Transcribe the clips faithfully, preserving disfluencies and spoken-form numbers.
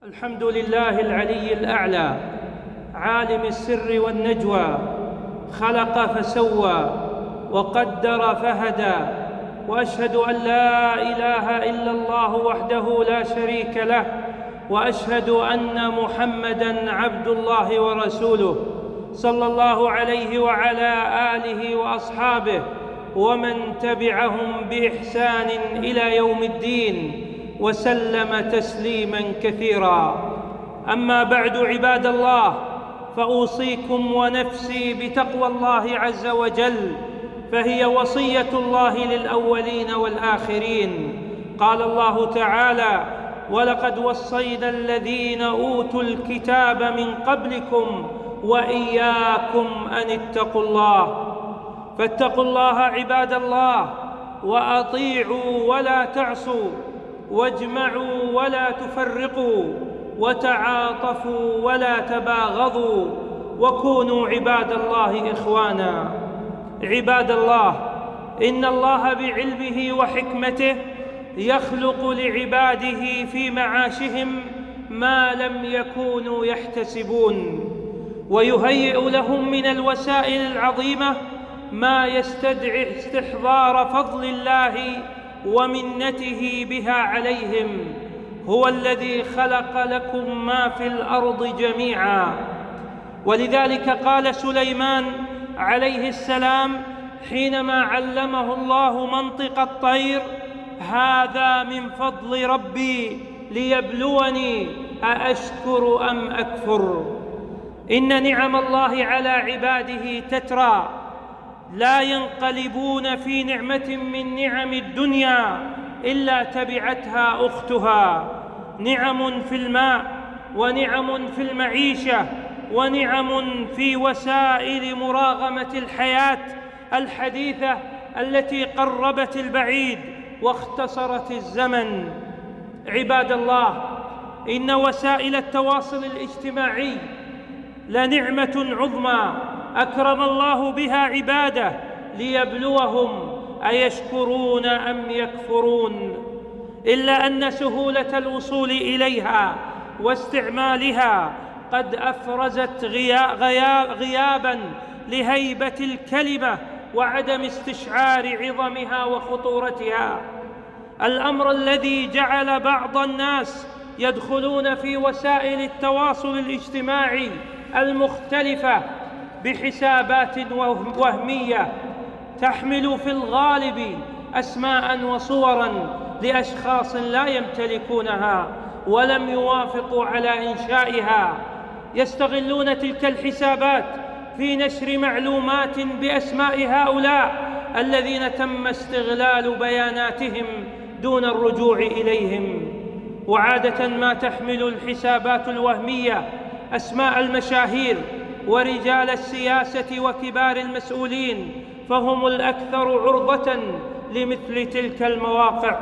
الحمد لله العلي الأعلى عالم السر والنجوى، خلق فسوى وقدر فهدى، وأشهد أن لا إله إلا الله وحده لا شريك له، وأشهد أن محمدًا عبد الله ورسوله صلى الله عليه وعلى آله وأصحابه ومن تبعهم بإحسان إلى يوم الدين وسلم تسليماً كثيراً. أما بعد، عباد الله، فأوصيكم ونفسي بتقوى الله عز وجل، فهي وصية الله للأولين والآخرين. قال الله تعالى: ولقد وصينا الذين أوتوا الكتاب من قبلكم وإياكم أن اتقوا الله. فاتقوا الله عباد الله، وأطيعوا ولا تعصوا، واجمعوا ولا تفرقوا، وتعاطفوا ولا تباغضوا، وكونوا عباد الله إخوانا. عباد الله، إن الله بعلمه وحكمته يخلق لعباده في معاشهم ما لم يكونوا يحتسبون، ويهيئ لهم من الوسائل العظيمة ما يستدعي استحضار فضل الله ومنته بها عليهم. هو الذي خلق لكم ما في الأرض جميعا. ولذلك قال سليمان عليه السلام حينما علمه الله منطق الطير: هذا من فضل ربي ليبلوني أأشكر أم أكفر. إن نعم الله على عباده تترى، لا ينقلبون في نعمة من نعم الدنيا إلا تبعتها أختها. نعم في الماء، ونعم في المعيشة، ونعم في وسائل مراغمة الحياة الحديثة التي قربت البعيد واختصرت الزمن. عباد الله، إن وسائل التواصل الاجتماعي لنعمة عظمى أكرم الله بها عباده ليبلوهم أيشكرون أم يكفرون. إلا أن سهولة الوصول إليها واستعمالها قد أفرزت غياباً لهيبة الكلمة وعدم استشعار عظمها وخطورتها. الأمر الذي جعل بعض الناس يدخلون في وسائل التواصل الاجتماعي المختلفة بحسابات وهمية تحمل في الغالب أسماء وصوراً لأشخاص لا يمتلكونها ولم يوافقوا على إنشائها. يستغلون تلك الحسابات في نشر معلومات بأسماء هؤلاء الذين تم استغلال بياناتهم دون الرجوع إليهم. وعادة ما تحمل الحسابات الوهمية أسماء المشاهير ورجال السياسة وكبار المسؤولين، فهم الأكثر عرضة لمثل تلك المواقع.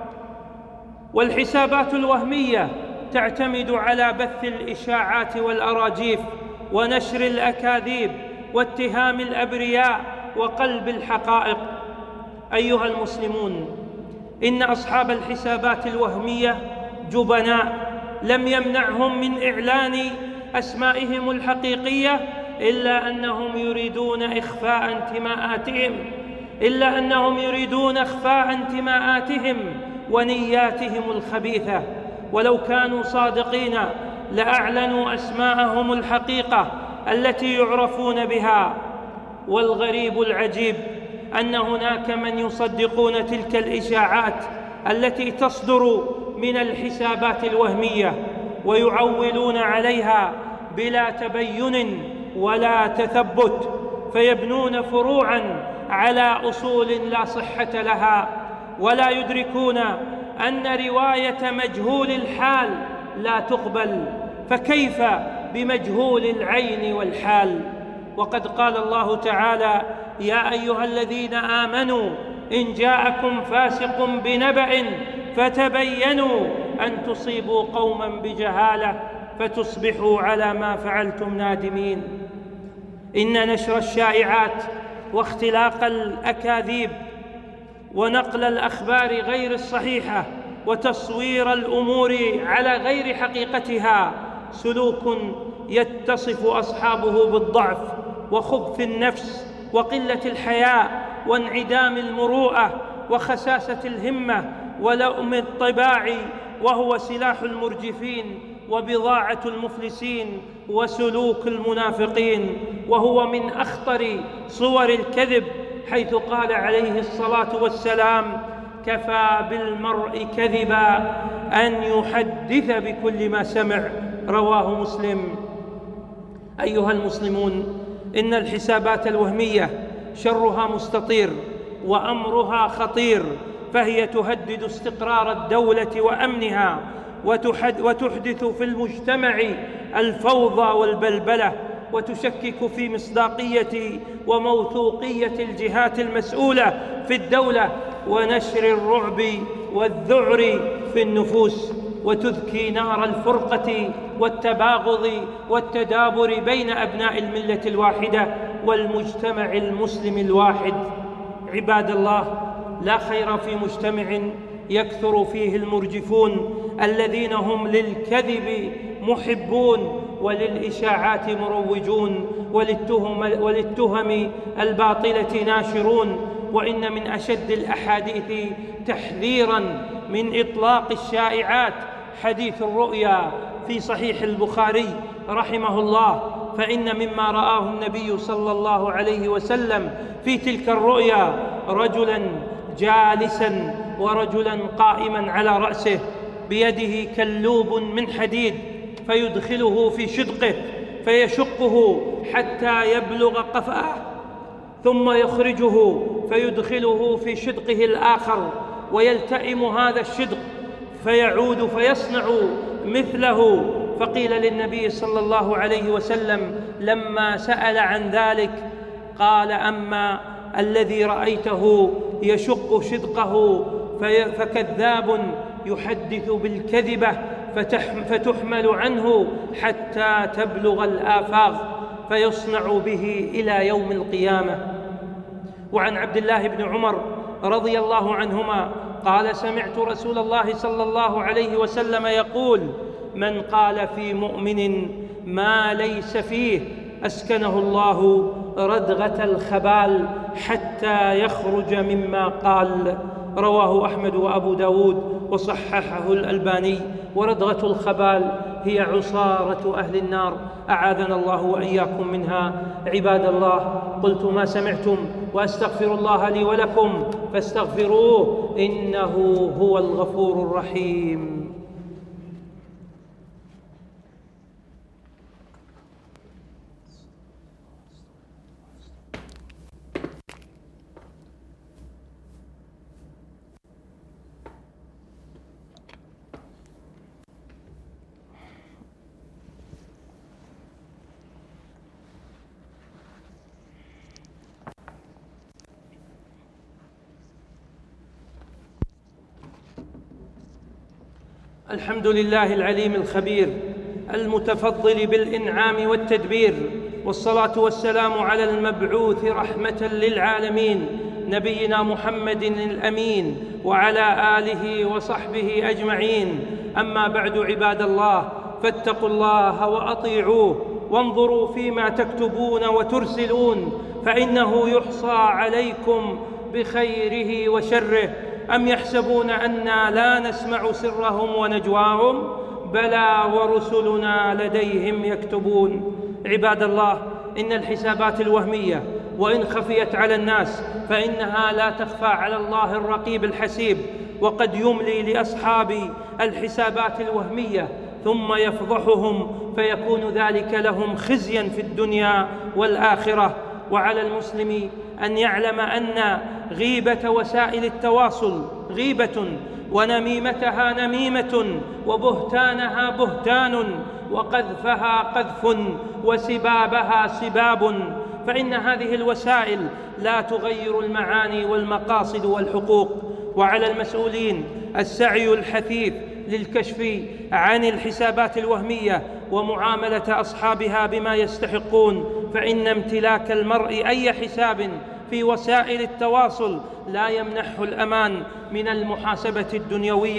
والحسابات الوهمية تعتمد على بث الإشاعات والأراجيف ونشر الأكاذيب واتهام الأبرياء وقلب الحقائق. أيها المسلمون، إن أصحاب الحسابات الوهمية جبناء لم يمنعهم من إعلان أسمائهم الحقيقية إلا أنهم يريدون إخفاء انتماءاتهم إلا أنهم يريدون إخفاء انتماءاتهم ونياتهم الخبيثة. ولو كانوا صادقين لأعلنوا أسماءهم الحقيقة التي يعرفون بها. والغريب العجيب أن هناك من يصدقون تلك الإشاعات التي تصدر من الحسابات الوهمية ويعولون عليها بلا تبين ولا تثبت، فيبنون فروعاً على أصول لا صحة لها، ولا يدركون أن رواية مجهول الحال لا تقبل، فكيف بمجهول العين والحال؟ وقد قال الله تعالى: يا أيها الذين آمنوا إن جاءكم فاسق بنبأ فتبينوا أن تصيبوا قوماً بجهالة فتصبحوا على ما فعلتم نادمين. إن نشر الشائعات واختلاق الأكاذيب ونقل الأخبار غير الصحيحة وتصوير الأمور على غير حقيقتها سلوك يتصف أصحابه بالضعف وخبث النفس وقلة الحياء وانعدام المروءة وخساسة الهمة ولؤم الطباع، وهو سلاح المرجفين وبضاعة المفلسين وسلوك المنافقين، وهو من أخطر صور الكذب، حيث قال عليه الصلاة والسلام: كفى بالمرء كذبا أن يحدث بكل ما سمع. رواه مسلم. أيها المسلمون، إن الحسابات الوهمية شرها مستطير وأمرها خطير، فهي تهدد استقرار الدولة وأمنها، وتحدث في المجتمع الفوضى والبلبلة، وتشكك في مصداقية وموثوقية الجهات المسؤولة في الدولة، ونشر الرعب والذعر في النفوس، وتذكي نار الفرقة والتباغض والتدابر بين أبناء الملة الواحدة والمجتمع المسلم الواحد. عباد الله، لا خير في مجتمع يكثر فيه المرجفون الذين هم للكذب محبون وللإشاعات مروجون وللتهم, وللتهم الباطلة ناشرون. وإن من أشد الأحاديث تحذيراً من إطلاق الشائعات حديث الرؤيا في صحيح البخاري رحمه الله، فإن مما رآه النبي صلى الله عليه وسلم في تلك الرؤيا رجلاً جالساً ورجلاً قائماً على رأسه بيده كلوب من حديد، فيدخله في شدقه فيشقه حتى يبلغ قفاه، ثم يخرجه فيدخله في شدقه الآخر ويلتئم هذا الشدق فيعود فيصنع مثله. فقيل للنبي صلى الله عليه وسلم لما سأل عن ذلك قال: أما الذي رأيته يشق شدقه فكذاب يحدث بالكذبة فتحمل عنه حتى تبلغ الآفاق فيصنع به إلى يوم القيامة. وعن عبد الله بن عمر رضي الله عنهما قال: سمعت رسول الله صلى الله عليه وسلم يقول: من قال في مؤمن ما ليس فيه أسكنه الله ردغة الخبال حتى يخرج مما قال. رواه أحمد وأبو داود وصححه الألباني. وردغة الخبال هي عصارة أهل النار، أعاذنا الله وإياكم منها. عباد الله، قلت ما سمعتم وأستغفر الله لي ولكم فاستغفروه إنه هو الغفور الرحيم. الحمد لله العليم الخبير المتفضل بالإنعام والتدبير، والصلاة والسلام على المبعوث رحمة للعالمين نبينا محمد الأمين وعلى آله وصحبه أجمعين. أما بعد، عباد الله، فاتقوا الله وأطيعوه، وانظروا فيما تكتبون وترسلون، فإنه يحصى عليكم بخيره وشره. أم يحسبون أنا لا نسمع سرهم ونجواهم؟ بلى ورسلنا لديهم يكتبون. عباد الله، إن الحسابات الوهمية وإن خفيت على الناس فإنها لا تخفى على الله الرقيب الحسيب، وقد يملي لأصحاب الحسابات الوهمية ثم يفضحهم، فيكون ذلك لهم خزيا في الدنيا والآخرة. وعلى المسلم أن يعلم أن غيبة وسائل التواصل غيبة، ونميمتها نميمة، وبهتانها بهتان، وقذفها قذف، وسبابها سباب، فإن هذه الوسائل لا تغير المعاني والمقاصد والحقوق. وعلى المسؤولين السعي الحثيث للكشف عن الحسابات الوهمية ومعاملة أصحابها بما يستحقون، فإن امتلاك المرء أي حساب في وسائل التواصل لا يمنحه الأمان من المحاسبة الدنيوية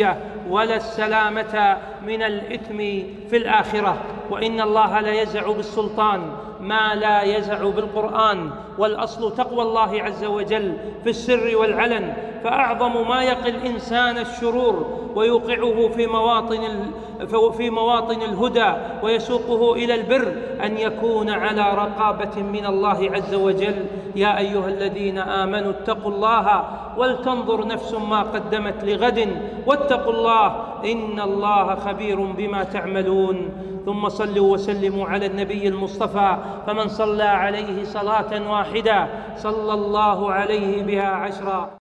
ولا السلامة من الإثم في الآخرة. وإن الله لا يزع بالسلطان ما لا يزع بالقرآن، والأصل تقوى الله عز وجل في السر والعلن، فأعظم ما يقي الإنسان الشرور ويوقعه في مواطن في مواطن الهدى ويسوقه إلى البر أن يكون على رقابة من الله عز وجل. يا أيها الذين آمنوا اتقوا الله ولتنظر نفس ما قدمت لغد واتقوا الله إن الله خبير بما تعملون. ثم صلوا وسلموا على النبي المصطفى، فمن صلى عليه صلاة واحدة صلى الله عليه بها عشرا.